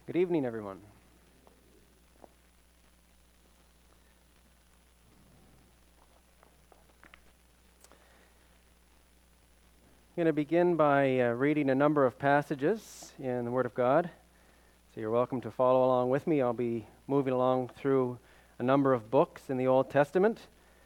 Good evening, everyone. I'm going to begin by reading a number of passages in the Word of God. So you're welcome to follow along with me. I'll be moving along through a number of books in the Old Testament.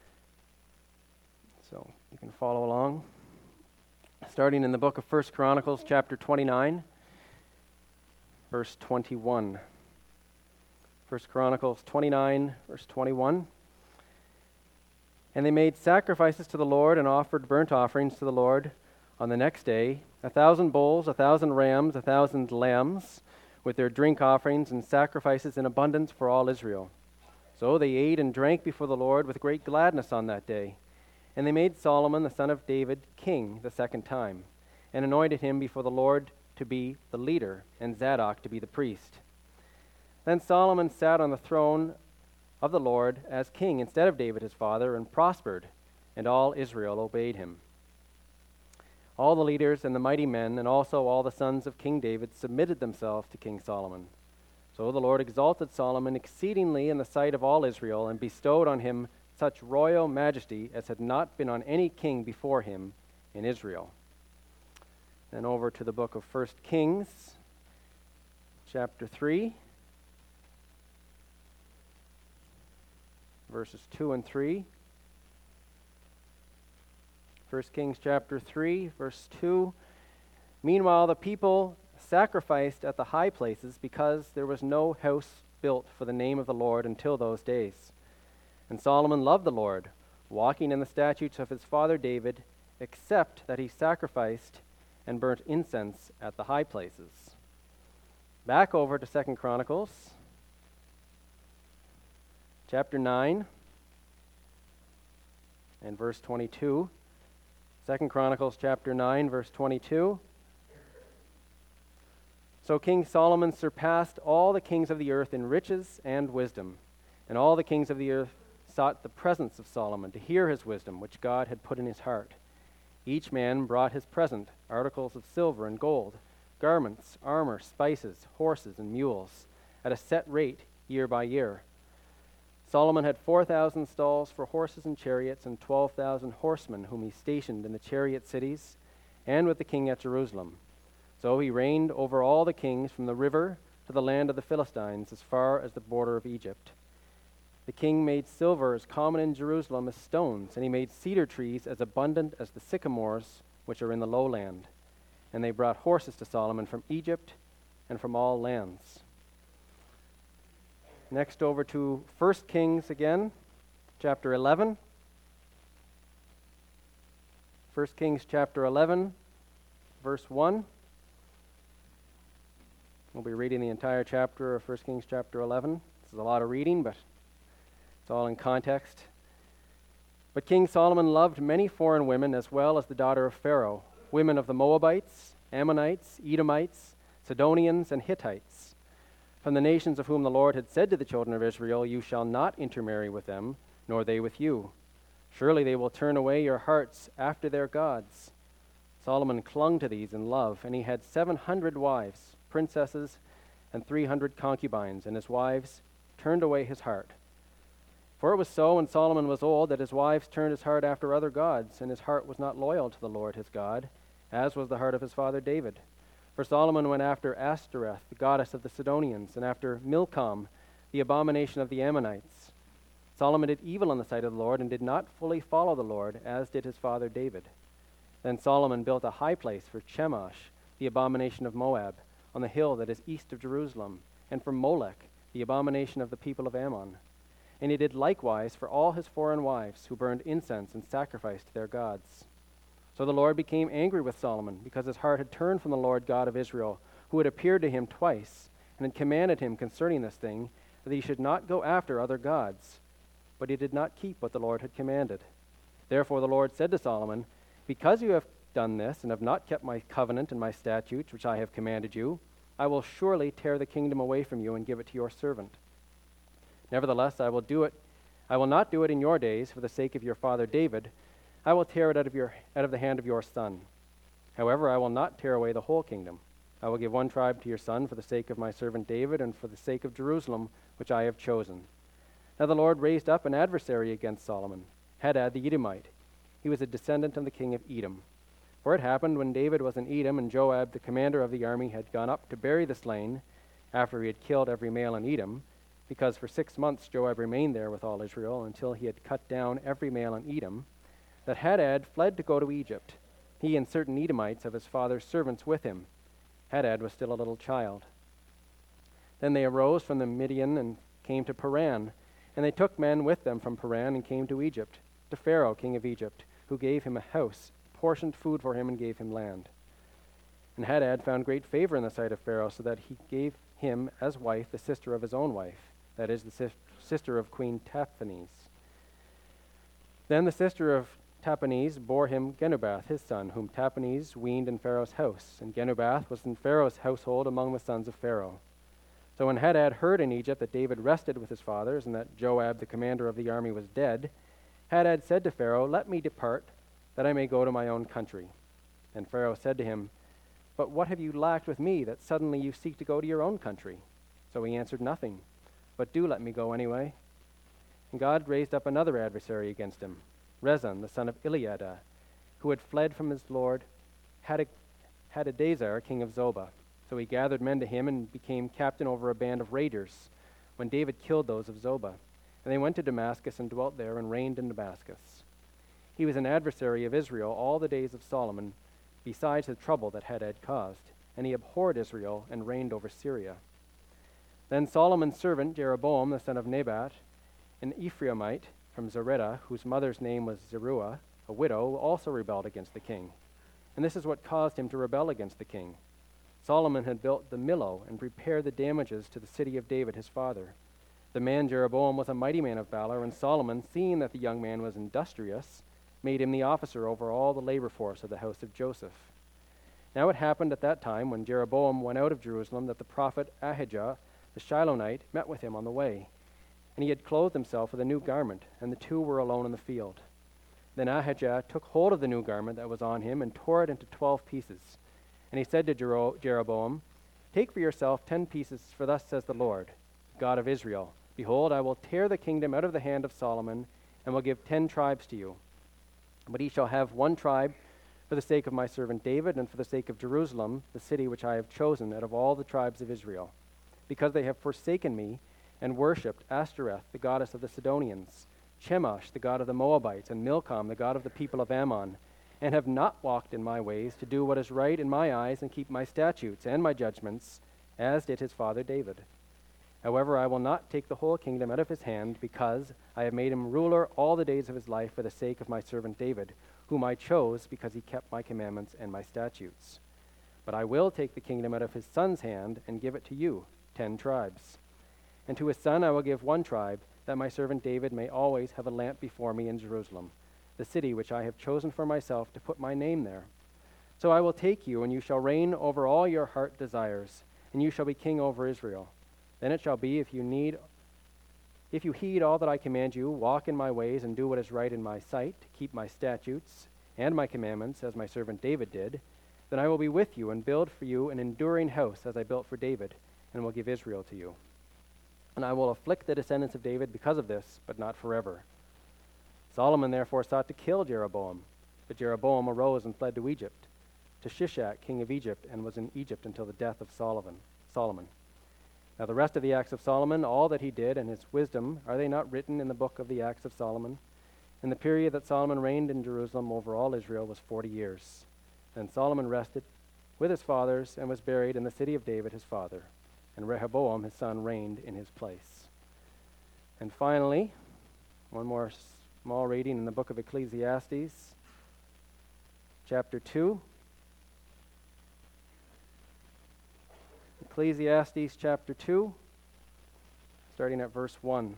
So you can follow along. Starting in the book of 1 Chronicles, chapter 29, verse 21. 1 Chronicles 29, verse 21. And they made sacrifices to the Lord and offered burnt offerings to the Lord on the next day, 1,000 bulls, 1,000 rams, 1,000 lambs, with their drink offerings and sacrifices in abundance for all Israel. So they ate and drank before the Lord with great gladness on that day. And they made Solomon the son of David king the second time, and anointed him before the Lord to be the leader, and Zadok to be the priest. Then Solomon sat on the throne of the Lord as king instead of David his father, and prospered, and all Israel obeyed him. All the leaders and the mighty men, and also all the sons of King David, submitted themselves to King Solomon. So the Lord exalted Solomon exceedingly in the sight of all Israel, and bestowed on him such royal majesty as had not been on any king before him in Israel. Then over to the book of 1 Kings, chapter 3, verses 2 and 3. 1 Kings chapter 3, verse 2. Meanwhile, the people sacrificed at the high places because there was no house built for the name of the Lord until those days. And Solomon loved the Lord, walking in the statutes of his father David, except that he sacrificed and burnt incense at the high places. Back over to 2 Chronicles, chapter 9, and verse 22. 2 Chronicles chapter 9, verse 22. So King Solomon surpassed all the kings of the earth in riches and wisdom, and all the kings of the earth sought the presence of Solomon to hear his wisdom, which God had put in his heart. Each man brought his present, articles of silver and gold, garments, armor, spices, horses, and mules, at a set rate year by year. Solomon had 4,000 stalls for horses and chariots, and 12,000 horsemen whom he stationed in the chariot cities and with the king at Jerusalem. So he reigned over all the kings from the river to the land of the Philistines, as far as the border of Egypt. The king made silver as common in Jerusalem as stones, and he made cedar trees as abundant as the sycamores which are in the lowland. And they brought horses to Solomon from Egypt and from all lands. Next over to 1 Kings again, chapter 11. 1 Kings chapter 11, verse 1. We'll be reading the entire chapter of 1 Kings chapter 11. This is a lot of reading, but it's all in context. But King Solomon loved many foreign women, as well as the daughter of Pharaoh, women of the Moabites, Ammonites, Edomites, Sidonians, and Hittites, from the nations of whom the Lord had said to the children of Israel, "You shall not intermarry with them, nor they with you. Surely they will turn away your hearts after their gods." Solomon clung to these in love, and he had 700 wives, princesses, and 300 concubines, and his wives turned away his heart. For it was so when Solomon was old that his wives turned his heart after other gods, and his heart was not loyal to the Lord his God, as was the heart of his father David. For Solomon went after Ashtoreth, the goddess of the Sidonians, and after Milcom, the abomination of the Ammonites. Solomon did evil in the sight of the Lord, and did not fully follow the Lord, as did his father David. Then Solomon built a high place for Chemosh, the abomination of Moab, on the hill that is east of Jerusalem, and for Molech, the abomination of the people of Ammon. And he did likewise for all his foreign wives, who burned incense and sacrificed to their gods. So the Lord became angry with Solomon, because his heart had turned from the Lord God of Israel, who had appeared to him twice, and had commanded him concerning this thing, that he should not go after other gods. But he did not keep what the Lord had commanded. Therefore the Lord said to Solomon, "Because you have done this, and have not kept my covenant and my statutes, which I have commanded you, I will surely tear the kingdom away from you and give it to your servant. Nevertheless, I will not do it in your days for the sake of your father David. I will tear it out of the hand of your son. However, I will not tear away the whole kingdom. I will give one tribe to your son for the sake of my servant David and for the sake of Jerusalem, which I have chosen." Now the Lord raised up an adversary against Solomon, Hadad the Edomite. He was a descendant of the king of Edom. For it happened when David was in Edom and Joab, the commander of the army, had gone up to bury the slain after he had killed every male in Edom, because for 6 months Joab remained there with all Israel until he had cut down every male in Edom, that Hadad fled to go to Egypt, he and certain Edomites of his father's servants with him. Hadad was still a little child. Then they arose from the Midian and came to Paran, and they took men with them from Paran and came to Egypt, to Pharaoh, king of Egypt, who gave him a house, portioned food for him, and gave him land. And Hadad found great favor in the sight of Pharaoh, so that he gave him as wife the sister of his own wife, that is, the sister of Queen Tahpenes. Then the sister of Tahpenes bore him Genubath, his son, whom Tahpenes weaned in Pharaoh's house, and Genubath was in Pharaoh's household among the sons of Pharaoh. So when Hadad heard in Egypt that David rested with his fathers, and that Joab, the commander of the army, was dead, Hadad said to Pharaoh, "Let me depart, that I may go to my own country." And Pharaoh said to him, "But what have you lacked with me, that suddenly you seek to go to your own country?" So he answered, "Nothing, but do let me go anyway." And God raised up another adversary against him, Rezon, the son of Eliada, who had fled from his lord Hadadezer, king of Zobah. So he gathered men to him and became captain over a band of raiders, when David killed those of Zobah. And they went to Damascus and dwelt there and reigned in Damascus. He was an adversary of Israel all the days of Solomon, besides the trouble that Hadad caused. And he abhorred Israel and reigned over Syria. Then Solomon's servant Jeroboam, the son of Nebat, an Ephraimite from Zeredah, whose mother's name was Zeruiah, a widow, also rebelled against the king. And this is what caused him to rebel against the king. Solomon had built the Millo and repaired the damages to the city of David his father. The man Jeroboam was a mighty man of valor, and Solomon, seeing that the young man was industrious, made him the officer over all the labor force of the house of Joseph. Now it happened at that time, when Jeroboam went out of Jerusalem, that the prophet Ahijah the Shilonite met with him on the way. And he had clothed himself with a new garment, and the two were alone in the field. Then Ahijah took hold of the new garment that was on him and tore it into 12 pieces. And he said to Jeroboam, "Take for yourself 10 pieces, for thus says the Lord, God of Israel, Behold, I will tear the kingdom out of the hand of Solomon, and will give 10 tribes to you. But he shall have 1 tribe for the sake of my servant David, and for the sake of Jerusalem, the city which I have chosen out of all the tribes of Israel, because they have forsaken me, and worshipped Ashtoreth, the goddess of the Sidonians, Chemosh, the god of the Moabites, and Milcom, the god of the people of Ammon, and have not walked in my ways to do what is right in my eyes and keep my statutes and my judgments, as did his father David. However, I will not take the whole kingdom out of his hand, because I have made him ruler all the days of his life for the sake of my servant David, whom I chose because he kept my commandments and my statutes. But I will take the kingdom out of his son's hand and give it to you, 10 tribes. And to his son I will give 1 tribe, that my servant David may always have a lamp before me in Jerusalem, the city which I have chosen for myself to put my name there. So I will take you, and you shall reign over all your heart desires, and you shall be king over Israel. Then it shall be, if you heed all that I command you, walk in my ways, and do what is right in my sight, to keep my statutes and my commandments, as my servant David did, then I will be with you and build for you an enduring house, as I built for David, and will give Israel to you. And I will afflict the descendants of David because of this, but not forever." Solomon therefore sought to kill Jeroboam, but Jeroboam arose and fled to Egypt, to Shishak, king of Egypt, and was in Egypt until the death of Solomon. Now the rest of the acts of Solomon, all that he did, and his wisdom, are they not written in the book of the acts of Solomon? And the period that Solomon reigned in Jerusalem over all Israel was 40 years. Then Solomon rested with his fathers and was buried in the city of David his father. And Rehoboam his son reigned in his place. And finally, one more small reading in the book of Ecclesiastes, chapter 2. Ecclesiastes chapter 2, starting at verse 1.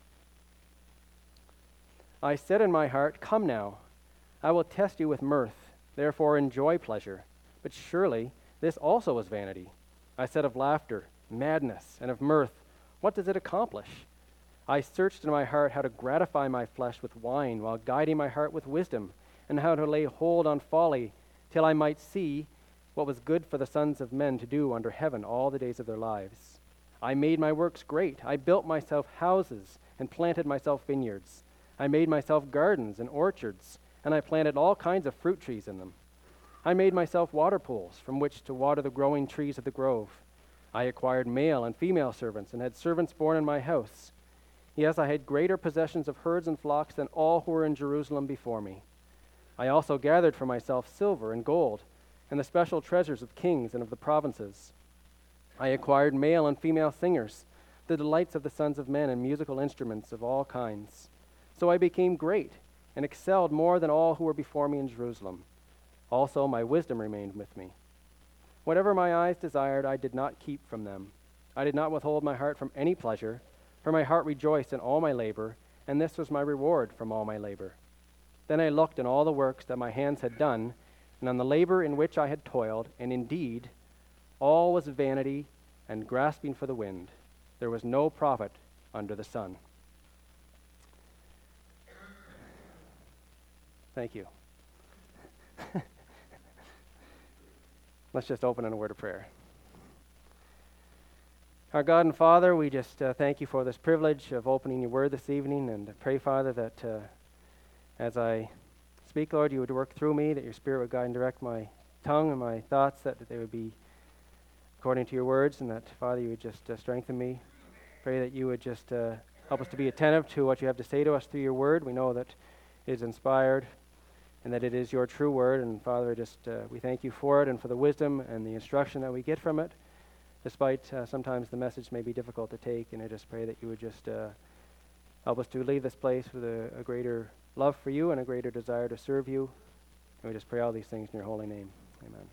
"I said in my heart, Come now, I will test you with mirth, therefore enjoy pleasure. But surely this also is vanity. I said of laughter, madness, and of mirth, what does it accomplish? I searched in my heart how to gratify my flesh with wine, while guiding my heart with wisdom, and how to lay hold on folly, till I might see what was good for the sons of men to do under heaven all the days of their lives. I made my works great. I built myself houses and planted myself vineyards. I made myself gardens and orchards, and I planted all kinds of fruit trees in them. I made myself water pools from which to water the growing trees of the grove. I acquired male and female servants and had servants born in my house. Yes, I had greater possessions of herds and flocks than all who were in Jerusalem before me. I also gathered for myself silver and gold and the special treasures of kings and of the provinces. I acquired male and female singers, the delights of the sons of men, and musical instruments of all kinds. So I became great and excelled more than all who were before me in Jerusalem. Also my wisdom remained with me. Whatever my eyes desired, I did not keep from them. I did not withhold my heart from any pleasure, for my heart rejoiced in all my labor, and this was my reward from all my labor. Then I looked on all the works that my hands had done, and on the labor in which I had toiled, and indeed all was vanity and grasping for the wind. There was no profit under the sun. Thank you. Let's just open in a word of prayer. Our God and Father, we just thank you for this privilege of opening your word this evening, and pray, Father, that as I speak, Lord, you would work through me, that your Spirit would guide and direct my tongue and my thoughts, that they would be according to your words, and that, Father, you would just strengthen me. Pray that you would just help us to be attentive to what you have to say to us through your word. We know that it is inspired and that it is your true word, and Father, just we thank you for it and for the wisdom and the instruction that we get from it, despite sometimes the message may be difficult to take. And I just pray that you would just help us to leave this place with a greater love for you and a greater desire to serve you. And we just pray all these things in your holy name. Amen.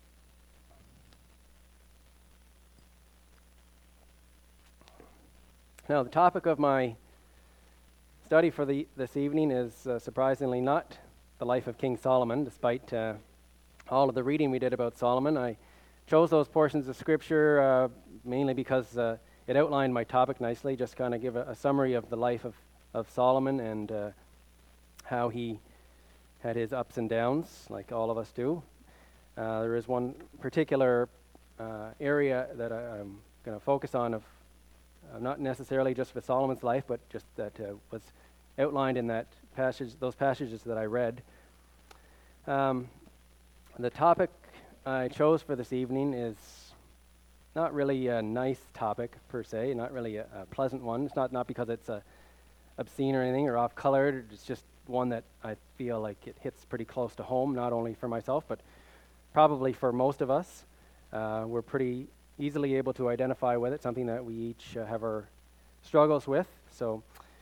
Now, the topic of my study for this evening is surprisingly not the life of King Solomon, despite all of the reading we did about Solomon. I chose those portions of Scripture mainly because it outlined my topic nicely, just kind of give a summary of the life of Solomon and how he had his ups and downs, like all of us do. There is one particular area that I'm going to focus on, of not necessarily just for Solomon's life, but just that was outlined in that passage, those passages that I read. The topic I chose for this evening is not really a nice topic per se, not really a pleasant one. It's not because it's obscene or anything or off-colored. It's just one that I feel like it hits pretty close to home, not only for myself, but probably for most of us. We're pretty easily able to identify with it, something that we each have our struggles with. So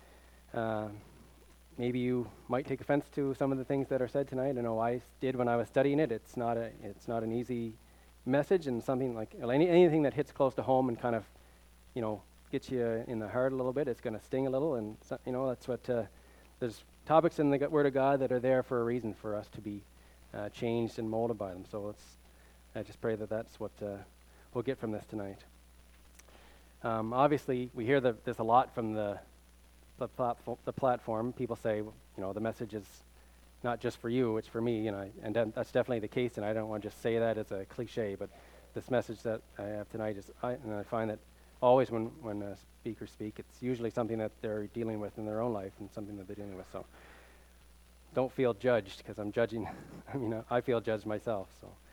maybe you might take offense to some of the things that are said tonight. I know I did when I was studying it. It's not an easy message, and something like anything that hits close to home and kind of, gets you in the heart a little bit. It's going to sting a little, and that's what there's topics in the Word of God that are there for a reason, for us to be changed and molded by them. So I just pray that that's what we'll get from this tonight. Obviously, we hear this a lot from the platform. People say, the message is not just for you, it's for me, and that's definitely the case, and I don't want to just say that as a cliche, but this message that I have tonight and I find that always when speakers speak, it's usually something that they're dealing with in their own life and something that they're dealing with. So don't feel judged, because I'm judging. I feel judged myself.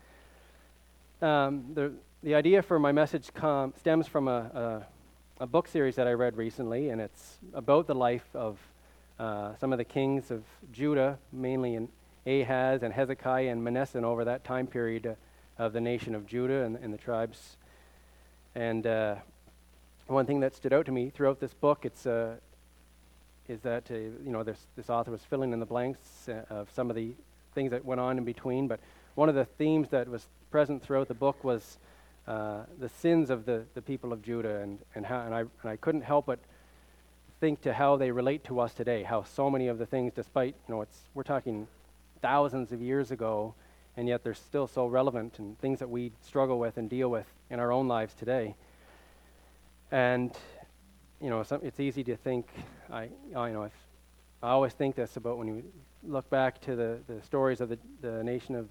So the idea for my message stems from a book series that I read recently, and it's about the life of some of the kings of Judah, mainly in Ahaz and Hezekiah and Manasseh, over that time period of the nation of Judah and the tribes. And one thing that stood out to me throughout this book, is that this author was filling in the blanks of some of the things that went on in between. But one of the themes that was present throughout the book was the sins of the people of Judah, and I couldn't help but think to how they relate to us today. How so many of the things, despite we're talking thousands of years ago, and yet they're still so relevant, and things that we struggle with and deal with in our own lives today. And it's easy to think. I always think this about when you look back to the stories of the nation of the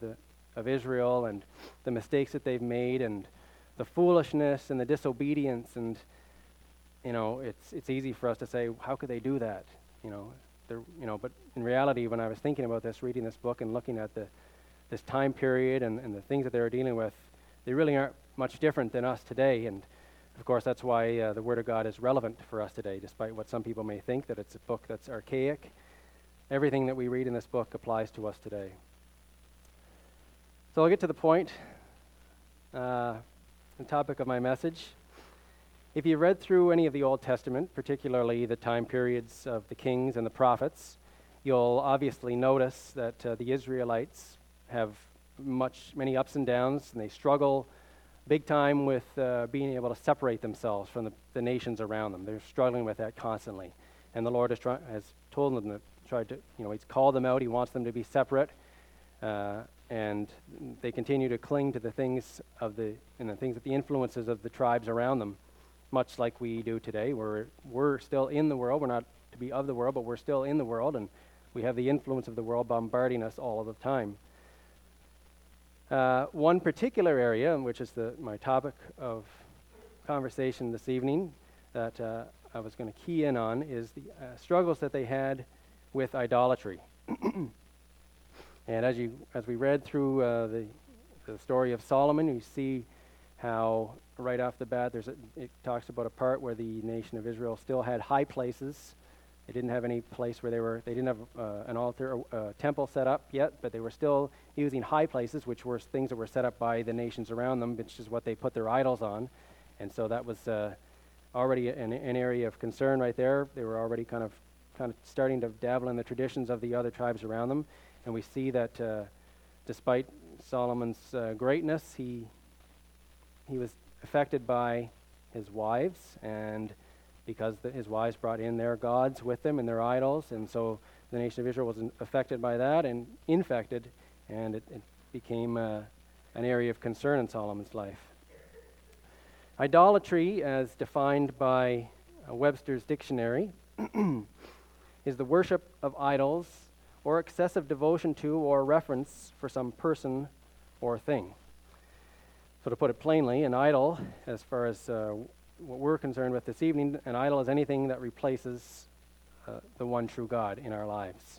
of Israel and the mistakes that they've made and the foolishness and the disobedience. And, it's easy for us to say, how could they do that? But in reality, when I was thinking about this, reading this book and looking at this time period and the things that they were dealing with, they really aren't much different than us today. And of course, that's why the Word of God is relevant for us today, despite what some people may think, that it's a book that's archaic. Everything that we read in this book applies to us today. So I'll get to the point, the topic of my message. If you read through any of the Old Testament, particularly the time periods of the kings and the prophets, you'll obviously notice that the Israelites have many ups and downs, and they struggle big time with being able to separate themselves from the nations around them. They're struggling with that constantly. And the Lord has told them that He's called them out. He wants them to be separate. And they continue to cling to the things the influences of the tribes around them, much like we do today. We're still in the world. We're not to be of the world, but we're still in the world, and we have the influence of the world bombarding us all of the time. One particular area, which is my topic of conversation this evening, that I was going to key in on, is the struggles that they had with idolatry. And as we read through the story of Solomon, you see how right off the bat it talks about a part where the nation of Israel still had high places. They didn't have any place where they didn't have an altar or a temple set up yet, but they were still using high places, which were things that were set up by the nations around them, which is what they put their idols on. And so that was already an area of concern right there. They were already kind of starting to dabble in the traditions of the other tribes around them. And we see that despite Solomon's greatness, he was affected by his wives, and because his wives brought in their gods with them and their idols, and so the nation of Israel was affected by that and infected, and it became an area of concern in Solomon's life. Idolatry, as defined by Webster's dictionary, is the worship of idols or excessive devotion to or reference for some person or thing. So to put it plainly, an idol, as far as what we're concerned with this evening, an idol is anything that replaces the one true God in our lives.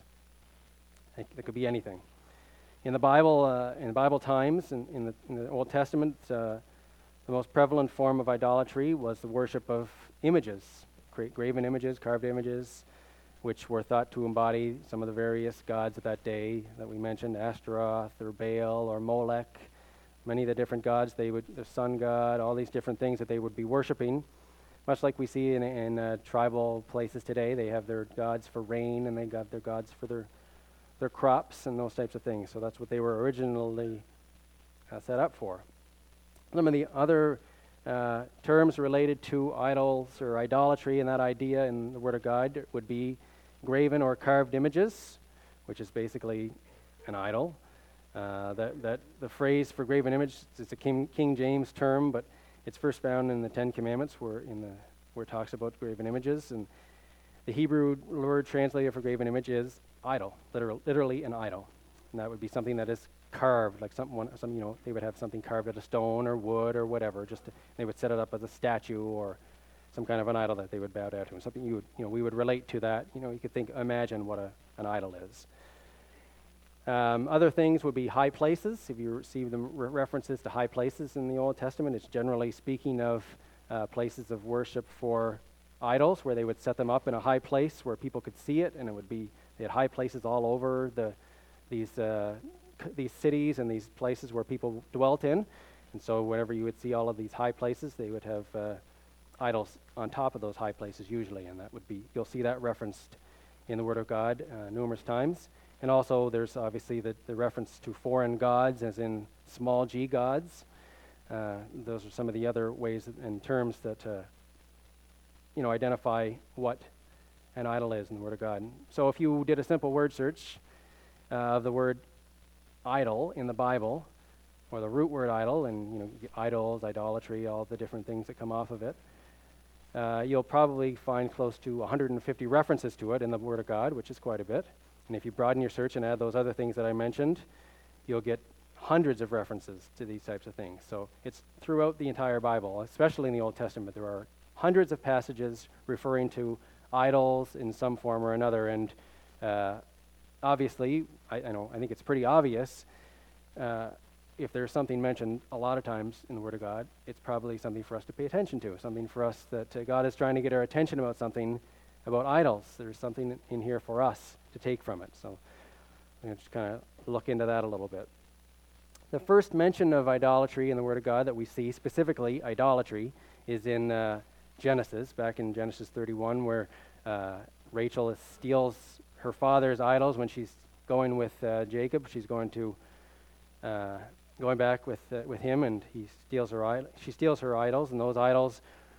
It could be anything. In the Bible times, in the Old Testament, the most prevalent form of idolatry was the worship of images, graven images, carved images, which were thought to embody some of the various gods of that day that we mentioned, Ashtaroth or Baal or Molech. Many of the different gods, the sun god, all these different things that they would be worshiping. Much like we see in tribal places today, they have their gods for rain, and they got their gods for their crops and those types of things. So that's what they were originally set up for. Some of the other terms related to idols or idolatry and that idea in the Word of God would be graven or carved images, which is basically an idol. That the phrase for graven image is a King James term, but it's first found in the Ten Commandments, where it talks about graven images. And the Hebrew word translated for graven image is idol, literally an idol, and that would be something that is carved, like they would have something carved out of stone or wood or whatever. They would set it up as a statue or some kind of an idol that they would bow down to. Something we would relate to that. You could imagine what an idol is. Other things would be high places. If you see the references to high places in the Old Testament, it's generally speaking of places of worship for idols, where they would set them up in a high place where people could see it, and they had high places all over these cities and these places where people dwelt in. And so whenever you would see all of these high places, they would have idols on top of those high places usually, and you'll see that referenced in the Word of God numerous times. And also there's obviously the reference to foreign gods, as in small g gods. Those are some of the other ways and terms that identify what an idol is in the Word of God. So if you did a simple word search of the word idol in the Bible, or the root word idol, and idols, idolatry, all the different things that come off of it, you'll probably find close to 150 references to it in the Word of God, which is quite a bit. And if you broaden your search and add those other things that I mentioned, you'll get hundreds of references to these types of things. So it's throughout the entire Bible, especially in the Old Testament. There are hundreds of passages referring to idols in some form or another. And obviously, I think it's pretty obvious, if there's something mentioned a lot of times in the Word of God, it's probably something for us to pay attention to, something for us that God is trying to get our attention about something, about idols. There's something in here for us to take from it. So I'm going to just kind of look into that a little bit. The first mention of idolatry in the Word of God that we see, specifically idolatry, is in Genesis, back in Genesis 31, where Rachel steals her father's idols when she's going with Jacob. She's going back with him, and she steals her idols, and those idols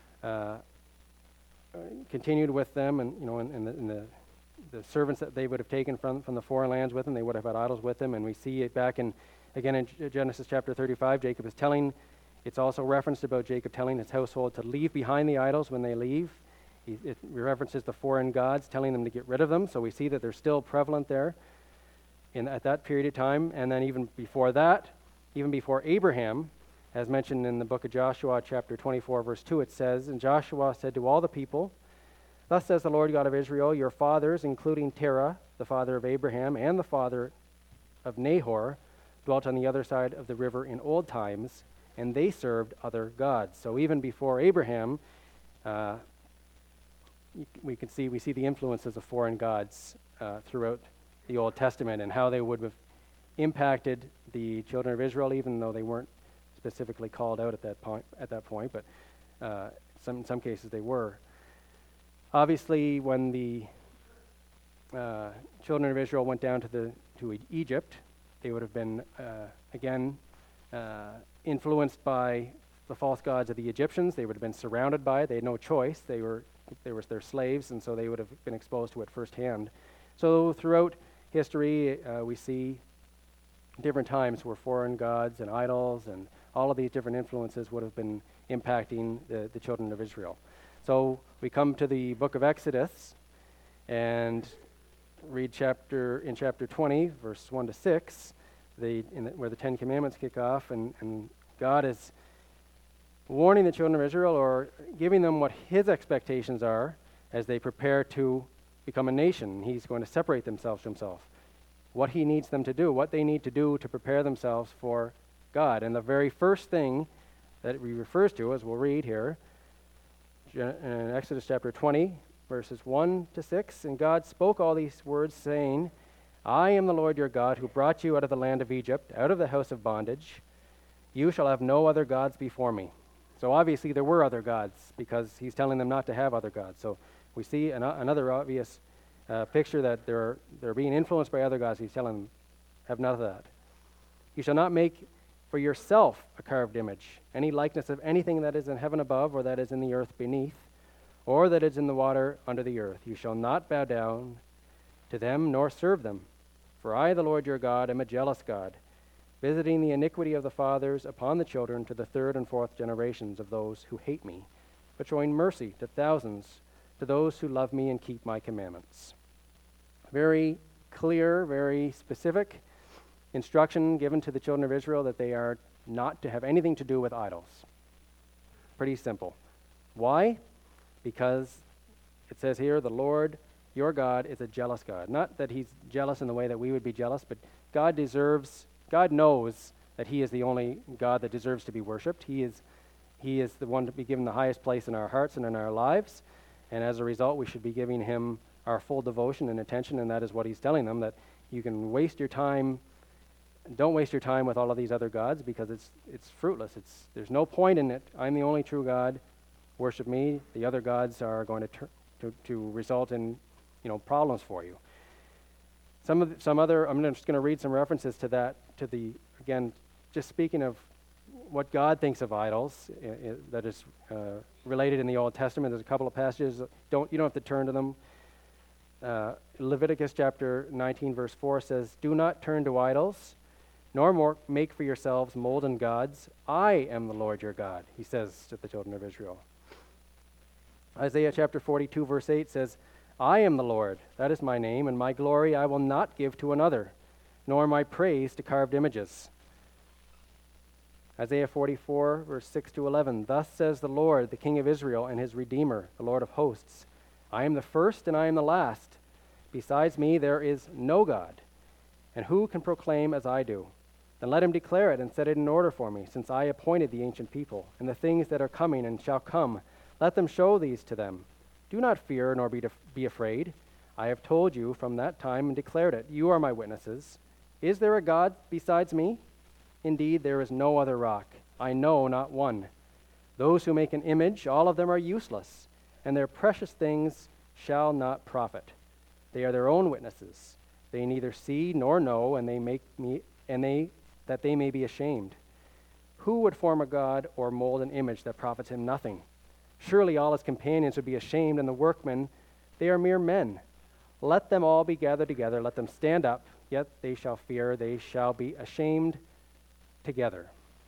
continued with them, and and the servants that they would have taken from the foreign lands with them, they would have had idols with them. And we see it back in Genesis chapter 35. Jacob is telling, it's also referenced about Jacob telling his household to leave behind the idols when they leave. It references the foreign gods, telling them to get rid of them. So we see that they're still prevalent there at that period of time. And then even before that, even before Abraham, as mentioned in the book of Joshua, chapter 24, verse 2, it says, "And Joshua said to all the people, 'Thus says the Lord God of Israel, your fathers, including Terah, the father of Abraham, and the father of Nahor, dwelt on the other side of the river in old times, and they served other gods.'" So even before Abraham, we see the influences of foreign gods throughout the Old Testament, and how they would have impacted the children of Israel, even though they weren't specifically called out at that point. But in some cases they were. Obviously, when the children of Israel went down to Egypt, they would have been again influenced by the false gods of the Egyptians. They would have been surrounded by it. They had no choice. They were their slaves, and so they would have been exposed to it firsthand. So throughout history, we see different times where foreign gods and idols and all of these different influences would have been impacting the children of Israel. So we come to the book of Exodus and read chapter 20, verse 1 to 6, where the Ten Commandments kick off, and God is warning the children of Israel, or giving them what his expectations are as they prepare to become a nation. He's going to separate themselves from himself. What he needs them to do, what they need to do to prepare themselves for God. And the very first thing that he refers to, as we'll read here, in Exodus chapter 20, verses 1 to 6, "And God spoke all these words, saying, I am the Lord your God, who brought you out of the land of Egypt, out of the house of bondage. You shall have no other gods before me." So obviously there were other gods, because he's telling them not to have other gods. So we see another obvious picture that they're being influenced by other gods. He's telling them, have none of that. "You shall not make for yourself a carved image, any likeness of anything that is in heaven above, or that is in the earth beneath, or that is in the water under the earth. You shall not bow down to them, nor serve them. For I, the Lord your God, am a jealous God, visiting the iniquity of the fathers upon the children to the third and fourth generations of those who hate me, but showing mercy to thousands, to those who love me and keep my commandments." Very clear, very specific instruction given to the children of Israel that they are not to have anything to do with idols. Pretty simple. Why? Because it says here, the Lord your God is a jealous God. Not that he's jealous in the way that we would be jealous, but God knows that he is the only God that deserves to be worshipped. He is the one to be given the highest place in our hearts and in our lives. And as a result, we should be giving him our full devotion and attention, and that is what he's telling them, that you can waste your time. Don't waste your time with all of these other gods, because it's fruitless. There's no point in it. I'm the only true God. Worship me. The other gods are going to result in problems for you. I'm just going to read some references to that. Again, just speaking of what God thinks of idols, that is related in the Old Testament. There's a couple of passages. You don't have to turn to them. Leviticus chapter 19, verse 4 says, "Do not turn to idols, nor make for yourselves molten gods. I am the Lord your God," he says to the children of Israel. Isaiah chapter 42, verse 8 says, "I am the Lord, that is my name, and my glory I will not give to another, nor my praise to carved images." Isaiah 44, verse 6 to 11. Thus says the Lord, the King of Israel and his Redeemer, the Lord of hosts. I am the first and I am the last. Besides me there is no God. And who can proclaim as I do? Then let him declare it and set it in order for me, since I appointed the ancient people, and the things that are coming and shall come. Let them show these to them. Do not fear nor be afraid. I have told you from that time and declared it. You are my witnesses. Is there a God besides me? Indeed, there is no other rock. I know not one. Those who make an image, all of them are useless, and their precious things shall not profit. They are their own witnesses. They neither see nor know, and that they may be ashamed. Who would form a god or mold an image that profits him nothing? Surely all his companions would be ashamed, and the workmen, they are mere men. Let them all be gathered together. Let them stand up, yet they shall fear. They shall be ashamed together.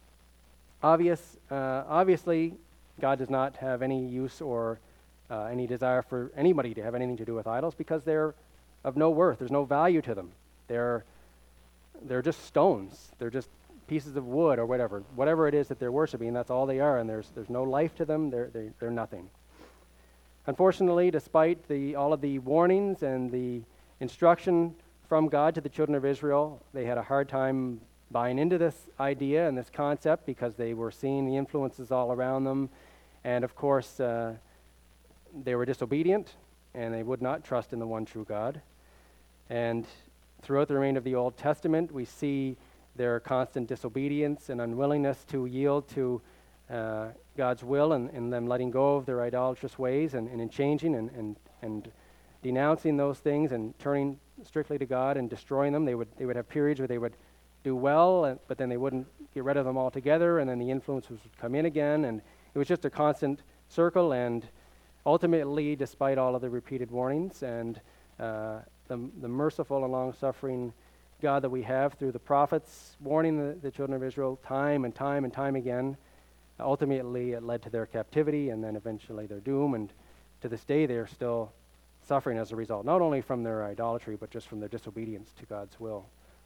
Obviously, God does not have any use or any desire for anybody to have anything to do with idols because they're of no worth. There's no value to them. They're just stones. They're just pieces of wood or whatever it is that they're worshiping. That's all they are, and there's no life to them. They're nothing. Unfortunately, despite all of the warnings and the instruction from God to the children of Israel, they had a hard time buying into this idea and this concept because they were seeing the influences all around them. And of course, they were disobedient and they would not trust in the one true God. And throughout the remainder of the Old Testament, we see their constant disobedience and unwillingness to yield to God's will and them letting go of their idolatrous ways and in changing and denouncing those things and turning strictly to God and destroying them. They would have periods where they would do well, but then they wouldn't get rid of them altogether, and then the influences would come in again, and it was just a constant circle. And ultimately, despite all of the repeated warnings and the merciful and long-suffering God that we have through the prophets warning the children of Israel time and time and time again, ultimately it led to their captivity and then eventually their doom, and to this day they are still suffering as a result, not only from their idolatry but just from their disobedience to God's will.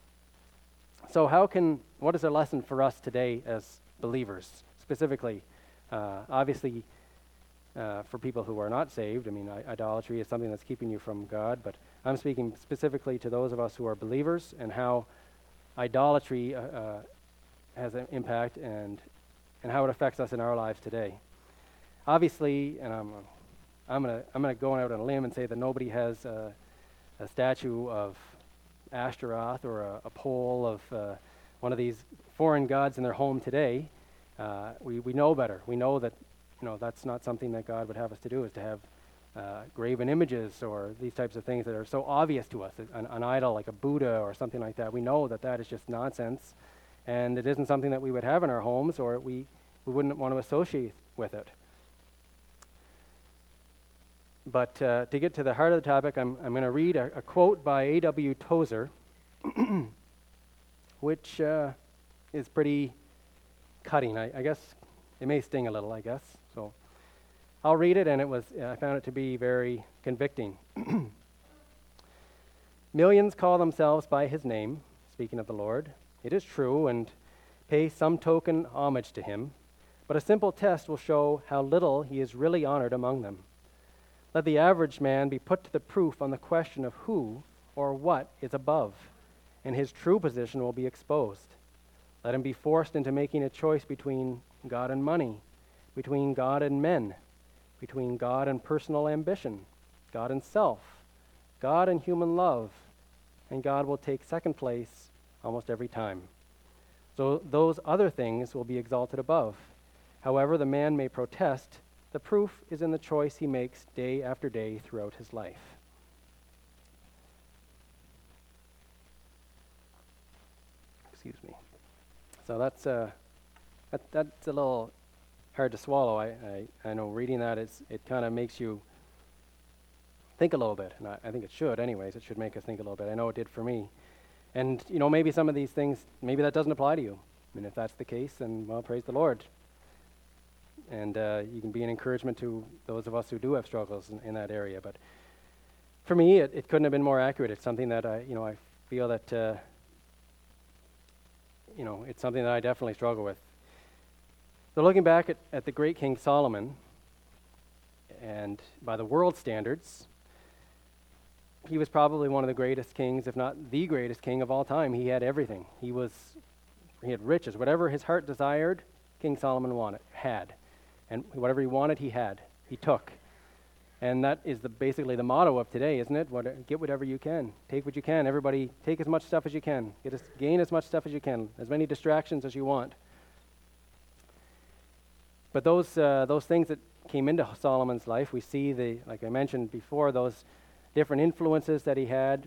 So what is a lesson for us today as believers, specifically? Obviously, for people who are not saved, I mean, idolatry is something that's keeping you from God, but I'm speaking specifically to those of us who are believers and how idolatry has an impact and how it affects us in our lives today. Obviously, and I'm gonna go out on a limb and say that nobody has a statue of Ashtaroth or a pole of one of these foreign gods in their home today. We know better. We know that that's not something that God would have us to do, is to have graven images or these types of things that are so obvious to us. An idol like a Buddha or something like that, we know that is just nonsense, and it isn't something that we would have in our homes, or we wouldn't want to associate with it. But to get to the heart of the topic, I'm going to read a quote by A.W. Tozer, which is pretty cutting. I guess it may sting a little, I guess. So I'll read it, and I found it to be very convicting. Millions call themselves by his name, speaking of the Lord. It is true, and pay some token homage to him, but a simple test will show how little he is really honored among them. Let the average man be put to the proof on the question of who or what is above, and his true position will be exposed. Let him be forced into making a choice between God and money, between God and men, between God and personal ambition, God and self, God and human love, and God will take second place almost every time. So those other things will be exalted above. However, the man may protest. The proof is in the choice he makes day after day throughout his life. Excuse me. So that's a little hard to swallow. I know reading that it kind of makes you think a little bit, and I think it should anyways. It should make us think a little bit. I know it did for me. And maybe some of these things, maybe that doesn't apply to you. And if that's the case, then well, praise the Lord. And you can be an encouragement to those of us who do have struggles in that area. But for me, it couldn't have been more accurate. It's something that I feel that it's something that I definitely struggle with. So looking back at the great King Solomon, and by the world standards, he was probably one of the greatest kings, if not the greatest king of all time. He had everything. He had riches. Whatever his heart desired, King Solomon had. And whatever he wanted, he had. He took. And that is basically the motto of today, isn't it? Get whatever you can. Take what you can. Everybody, take as much stuff as you can. Gain as much stuff as you can. As many distractions as you want. But those things that came into Solomon's life, we see, like I mentioned before, those different influences that he had.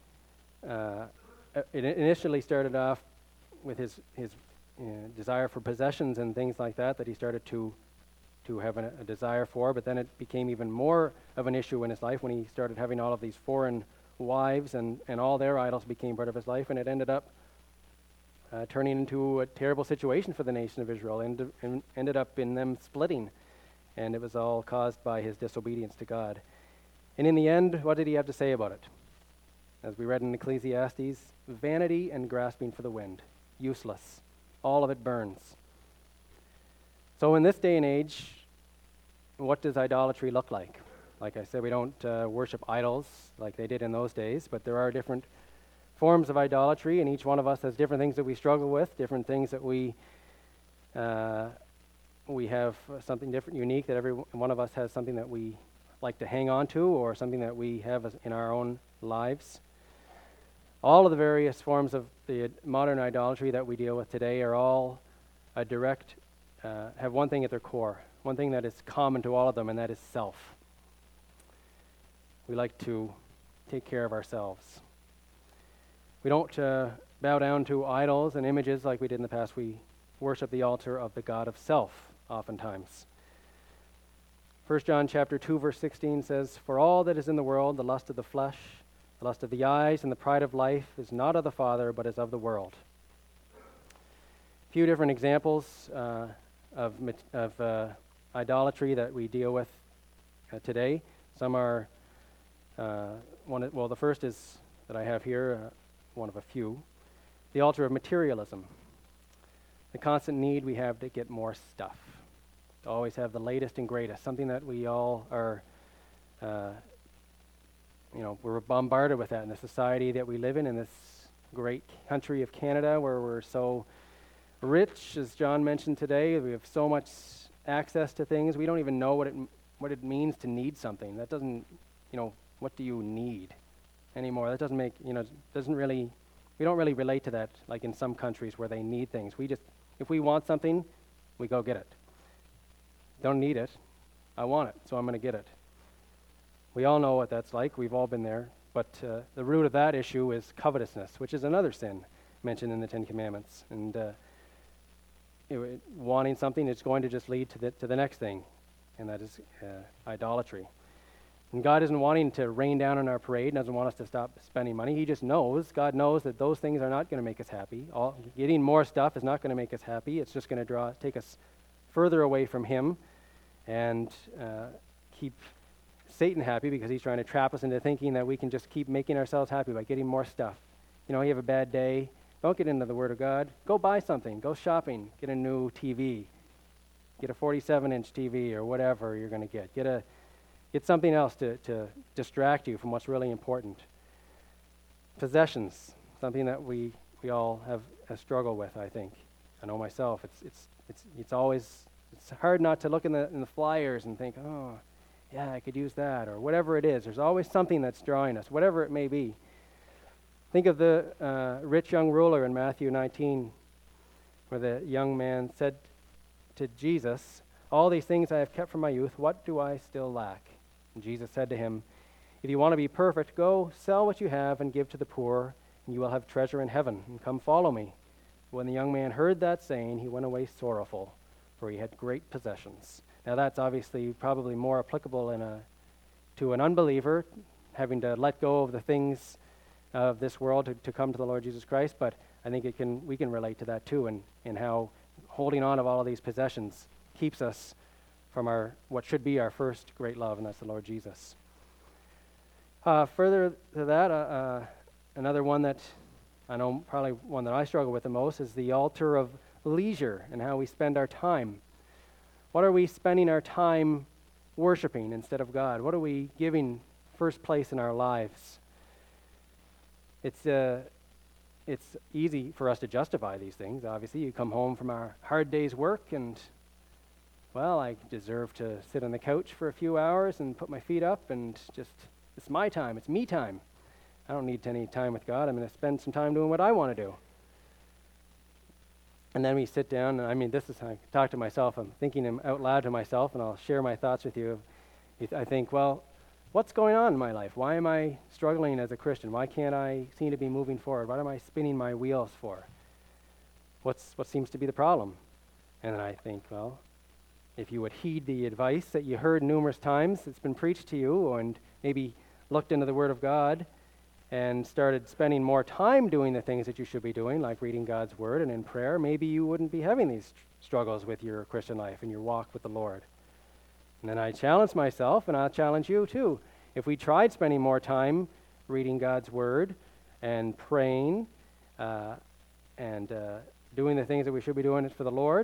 It initially started off with his desire for possessions and things like that he started to have a desire for, but then it became even more of an issue in his life when he started having all of these foreign wives, and all their idols became part of his life, and it ended up turning into a terrible situation for the nation of Israel, and ended up in them splitting, and it was all caused by his disobedience to God. And in the end, what did he have to say about it? As we read in Ecclesiastes, vanity and grasping for the wind, useless. All of it burns. So in this day and age, what does idolatry look like? Like I said, we don't worship idols like they did in those days, but there are different forms of idolatry, and each one of us has different things that we struggle with, different things that we have something different, unique, that every one of us has something that we like to hang on to, or something that we have in our own lives. All of the various forms of the modern idolatry that we deal with today are all have one thing at their core, one thing that is common to all of them, and that is self. We like to take care of ourselves. We don't bow down to idols and images like we did in the past. We worship the altar of the God of self, oftentimes. 1 John chapter 2, verse 16 says, "For all that is in the world, the lust of the flesh, the lust of the eyes, and the pride of life is not of the Father, but is of the world." A few different examples of idolatry that we deal with today. Some are, the first is that I have here, one of a few, the altar of materialism. The constant need we have to get more stuff, to always have the latest and greatest, something that we all are, we're bombarded with that in the society that we live in this great country of Canada, where we're so rich, as John mentioned today. We have so much access to things. We don't even know what it means to need something. That doesn't, what do you need anymore? That doesn't make, we don't really relate to that like in some countries where they need things. If we want something, we go get it. Don't need it. I want it, so I'm going to get it. We all know what that's like. We've all been there. But the root of that issue is covetousness, which is another sin mentioned in the Ten Commandments. And wanting something is going to just lead to the next thing, and that is idolatry. And God isn't wanting to rain down on our parade, doesn't want us to stop spending money. He just knows, God knows that those things are not going to make us happy. Getting more stuff is not going to make us happy. It's just going to take us further away from Him and keep Satan happy, because he's trying to trap us into thinking that we can just keep making ourselves happy by getting more stuff. You have a bad day, don't get into the Word of God. Go buy something. Go shopping. Get a new TV. Get a 47-inch TV or whatever you're going to get. Get something else to distract you from what's really important. Possessions, something that we all have a struggle with, I think. I know myself. It's hard not to look in the flyers and think, oh, yeah, I could use that, or whatever it is. There's always something that's drawing us, whatever it may be. Think of the rich young ruler in Matthew 19, where the young man said to Jesus, "All these things I have kept from my youth, what do I still lack?" And Jesus said to him, "If you want to be perfect, go sell what you have and give to the poor, and you will have treasure in heaven, and come follow me." When the young man heard that saying, he went away sorrowful, for he had great possessions. Now that's obviously probably more applicable to an unbeliever, having to let go of the things of this world to come to the Lord Jesus Christ, but I think we can relate to that too, in how holding on of all of these possessions keeps us from what should be our first great love, and that's the Lord Jesus. Further to that, another one that I know, probably one that I struggle with the most, is the altar of leisure and how we spend our time. What are we spending our time worshiping instead of God? What are we giving first place in our lives? It's easy for us to justify these things. Obviously, you come home from our hard day's work and, well, I deserve to sit on the couch for a few hours and put my feet up and just, it's my time, it's me time. I don't need any time with God. I'm going to spend some time doing what I want to do. And then we sit down, and I talk to myself, I'm thinking out loud to myself, and I'll share my thoughts with you. I think, well, what's going on in my life? Why am I struggling as a Christian? Why can't I seem to be moving forward? What am I spinning my wheels for? What seems to be the problem? And then I think, well, if you would heed the advice that you heard numerous times that's been preached to you, and maybe looked into the Word of God and started spending more time doing the things that you should be doing, like reading God's Word and in prayer, maybe you wouldn't be having these struggles with your Christian life and your walk with the Lord. And then I challenge myself, and I'll challenge you too. If we tried spending more time reading God's Word and praying and doing the things that we should be doing for the Lord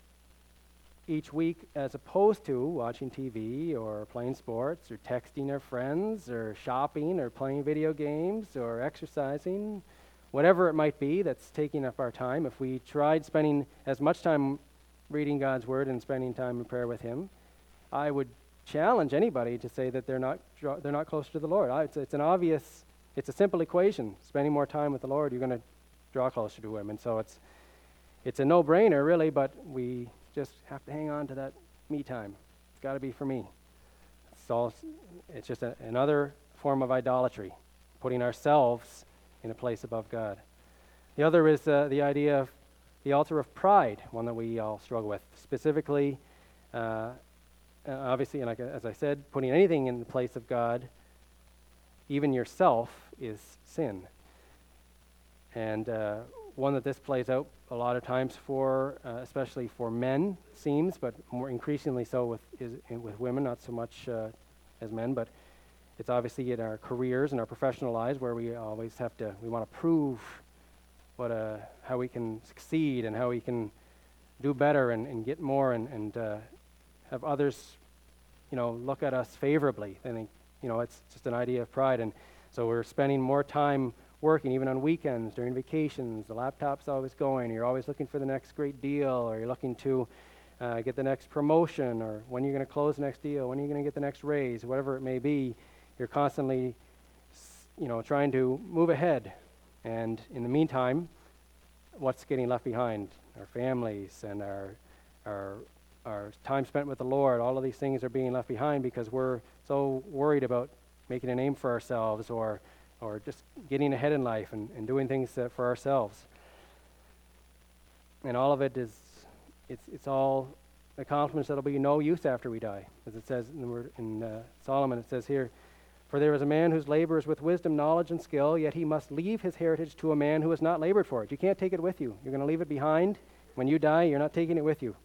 each week, as opposed to watching TV or playing sports or texting our friends or shopping or playing video games or exercising, whatever it might be that's taking up our time, if we tried spending as much time reading God's Word and spending time in prayer with Him, I would challenge anybody to say that they're not closer to the Lord. It's a simple equation. Spending more time with the Lord, you're going to draw closer to Him. And so it's a no-brainer, really, but we just have to hang on to that me time. It's got to be for me. It's just another form of idolatry, putting ourselves in a place above God. The other is the idea of the altar of pride, one that we all struggle with. Specifically, obviously, and as I said, putting anything in the place of God, even yourself, is sin. And one that this plays out a lot of times for, especially for men, seems, but more increasingly so with women, not so much as men, but it's obviously in our careers and our professional lives where we always we want to prove how we can succeed and how we can do better and get more and have others, look at us favorably. I think, it's just an idea of pride. And so we're spending more time working, even on weekends, during vacations. The laptop's always going. You're always looking for the next great deal, or you're looking to get the next promotion, or when you're going to close the next deal, when you're going to get the next raise, whatever it may be. You're constantly, trying to move ahead. And in the meantime, what's getting left behind? Our families and our time spent with the Lord, all of these things are being left behind because we're so worried about making a name for ourselves or just getting ahead in life and doing things for ourselves. And all of it is, it's all accomplishments that'll be no use after we die. As it says in Solomon, it says here, "For there is a man whose labor is with wisdom, knowledge, and skill, yet he must leave his heritage to a man who has not labored for it." You can't take it with you. You're going to leave it behind. When you die, you're not taking it with you.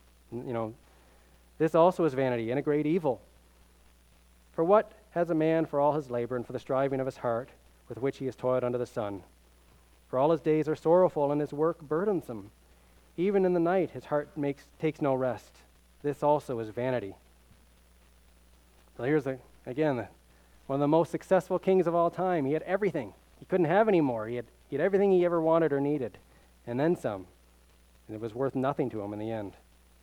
This also is vanity and a great evil. For what has a man for all his labor and for the striving of his heart with which he has toiled under the sun? For all his days are sorrowful and his work burdensome. Even in the night his heart takes no rest. This also is vanity. So here's one of the most successful kings of all time. He had everything. He couldn't have any more. He had everything he ever wanted or needed, and then some. And it was worth nothing to him in the end.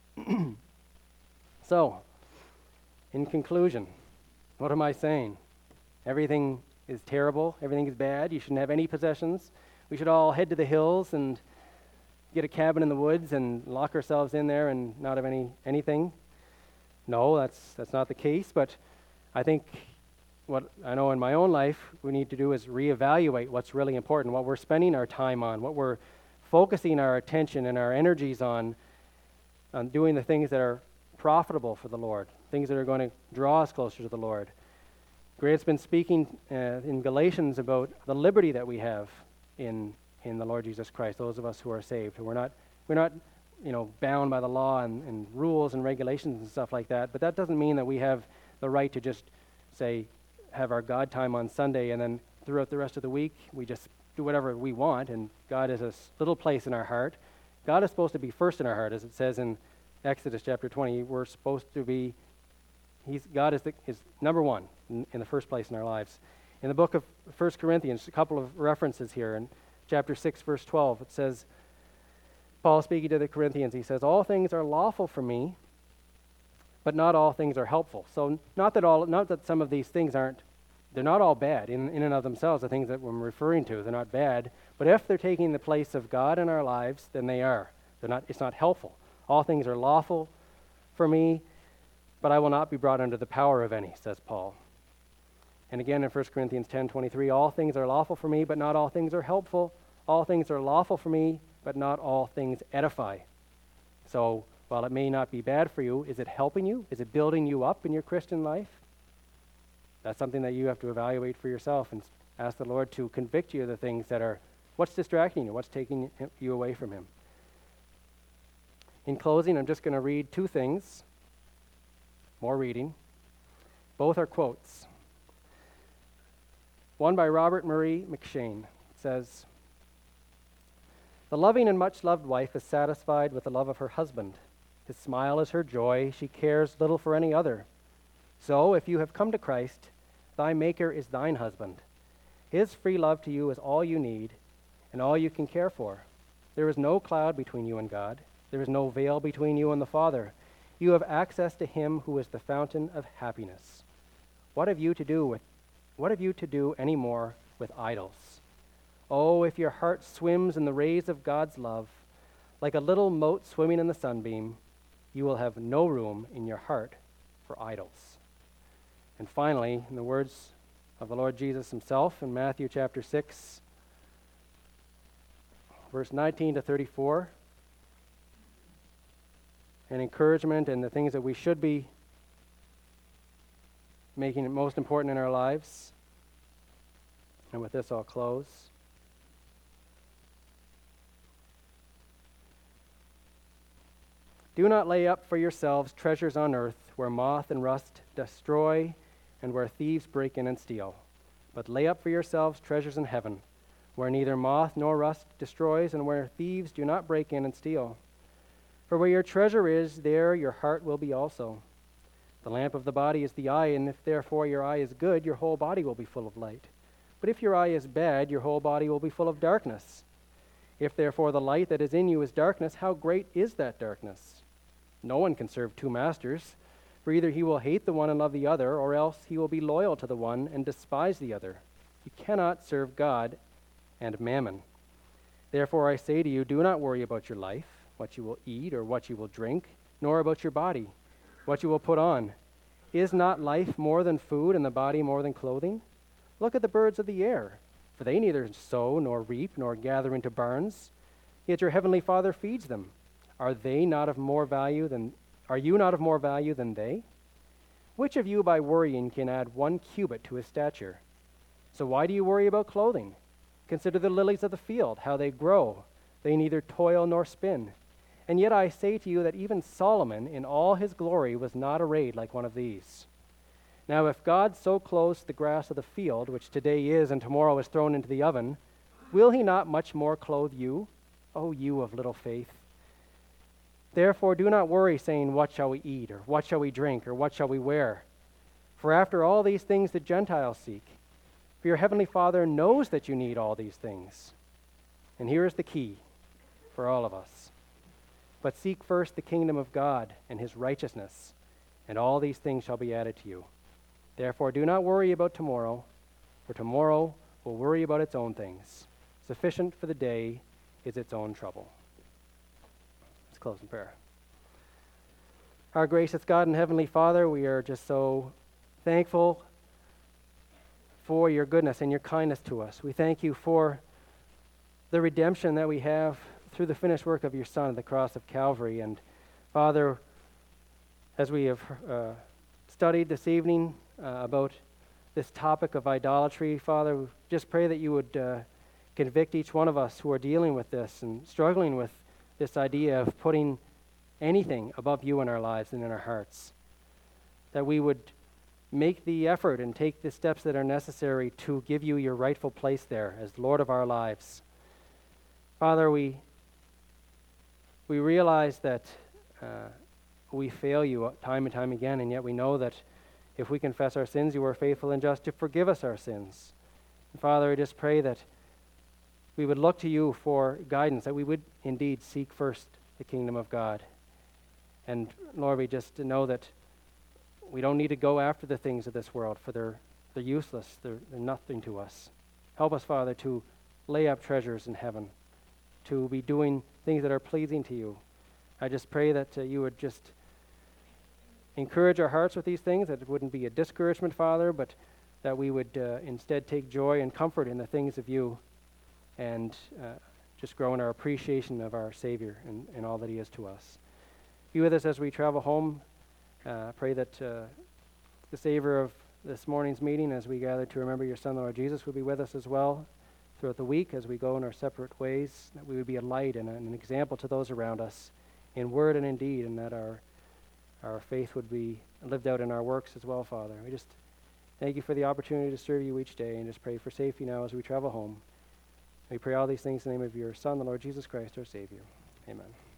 So, in conclusion, what am I saying? Everything is terrible. Everything is bad. You shouldn't have any possessions. We should all head to the hills and get a cabin in the woods and lock ourselves in there and not have anything. No, that's not the case. But I think what I know in my own life we need to do is reevaluate what's really important, what we're spending our time on, what we're focusing our attention and our energies on doing the things that are profitable for the Lord, things that are going to draw us closer to the Lord. Grant's been speaking in Galatians about the liberty that we have in the Lord Jesus Christ, those of us who are saved. We're not bound by the law and rules and regulations and stuff like that, but that doesn't mean that we have the right to just say, have our God time on Sunday, and then throughout the rest of the week, we just do whatever we want, and God is a little place in our heart. God is supposed to be first in our heart, as it says in Exodus chapter 20, we're supposed to be, God is number one in the first place in our lives. In the book of 1 Corinthians, a couple of references here. In chapter 6, verse 12, it says, Paul speaking to the Corinthians, he says, all things are lawful for me, but not all things are helpful. So not that some of these things they're not all bad in and of themselves, the things that we're referring to, they're not bad. But if they're taking the place of God in our lives, then they are. It's not helpful. All things are lawful for me, but I will not be brought under the power of any, says Paul. And again in 1 Corinthians 10:23, all things are lawful for me, but not all things are helpful. All things are lawful for me, but not all things edify. So while it may not be bad for you, is it helping you? Is it building you up in your Christian life? That's something that you have to evaluate for yourself and ask the Lord to convict you of the things that are, what's distracting you, what's taking you away from Him. In closing, I'm just going to read two things. More reading. Both are quotes. One by Robert Murray McShane. It says, the loving and much loved wife is satisfied with the love of her husband. His smile is her joy. She cares little for any other. So, if you have come to Christ, thy Maker is thine husband. His free love to you is all you need and all you can care for. There is no cloud between you and God. There is no veil between you and the Father. You have access to Him who is the fountain of happiness. What have you to do any more with idols? Oh, if your heart swims in the rays of God's love, like a little mote swimming in the sunbeam, you will have no room in your heart for idols. And finally, in the words of the Lord Jesus Himself in Matthew chapter 6, verse 19 to 34, an encouragement and the things that we should be making it most important in our lives. And with this, I'll close. Do not lay up for yourselves treasures on earth where moth and rust destroy and where thieves break in and steal. But lay up for yourselves treasures in heaven where neither moth nor rust destroys and where thieves do not break in and steal. For where your treasure is, there your heart will be also. The lamp of the body is the eye, and if therefore your eye is good, your whole body will be full of light. But if your eye is bad, your whole body will be full of darkness. If therefore the light that is in you is darkness, how great is that darkness? No one can serve two masters, for either he will hate the one and love the other, or else he will be loyal to the one and despise the other. You cannot serve God and mammon. Therefore I say to you, do not worry about your life, what you will eat or what you will drink, nor about your body, what you will put on. Is not life more than food and the body more than clothing? Look at the birds of the air, for they neither sow nor reap nor gather into barns, yet your heavenly Father feeds them. Are you not of more value than they? Which of you by worrying can add 1 cubit to his stature? So why do you worry about clothing? Consider the lilies of the field, how they grow. They neither toil nor spin. And yet I say to you that even Solomon in all his glory was not arrayed like one of these. Now if God so clothes the grass of the field, which today is and tomorrow is thrown into the oven, will he not much more clothe you, O you of little faith? Therefore do not worry, saying, what shall we eat, or what shall we drink, or what shall we wear? For after all these things the Gentiles seek. For your heavenly Father knows that you need all these things. And here is the key for all of us. But seek first the kingdom of God and His righteousness, and all these things shall be added to you. Therefore do not worry about tomorrow, for tomorrow will worry about its own things. Sufficient for the day is its own trouble. Let's close in prayer. Our gracious God and Heavenly Father, we are just so thankful for your goodness and your kindness to us. We thank you for the redemption that we have through the finished work of your Son at the cross of Calvary. And Father, as we have studied this evening about this topic of idolatry, Father, we just pray that you would convict each one of us who are dealing with this and struggling with this idea of putting anything above you in our lives and in our hearts. That we would make the effort and take the steps that are necessary to give you your rightful place there as Lord of our lives. Father, we realize that we fail you time and time again, and yet we know that if we confess our sins, you are faithful and just to forgive us our sins. And Father, I just pray that we would look to you for guidance, that we would indeed seek first the kingdom of God. And Lord, we just know that we don't need to go after the things of this world, for they're useless, they're nothing to us. Help us, Father, to lay up treasures in heaven, to be doing things that are pleasing to you. I just pray that you would just encourage our hearts with these things, that it wouldn't be a discouragement, Father, but that we would instead take joy and comfort in the things of you, and just grow in our appreciation of our Savior and all that he is to us. Be with us as we travel home. Pray that the savor of this morning's meeting, as we gather to remember your Son, the Lord Jesus, will be with us as well throughout the week as we go in our separate ways, that we would be a light and an example to those around us in word and in deed, and that our faith would be lived out in our works as well, Father. We just thank you for the opportunity to serve you each day, and just pray for safety now as we travel home. We pray all these things in the name of your Son, the Lord Jesus Christ, our Savior. Amen.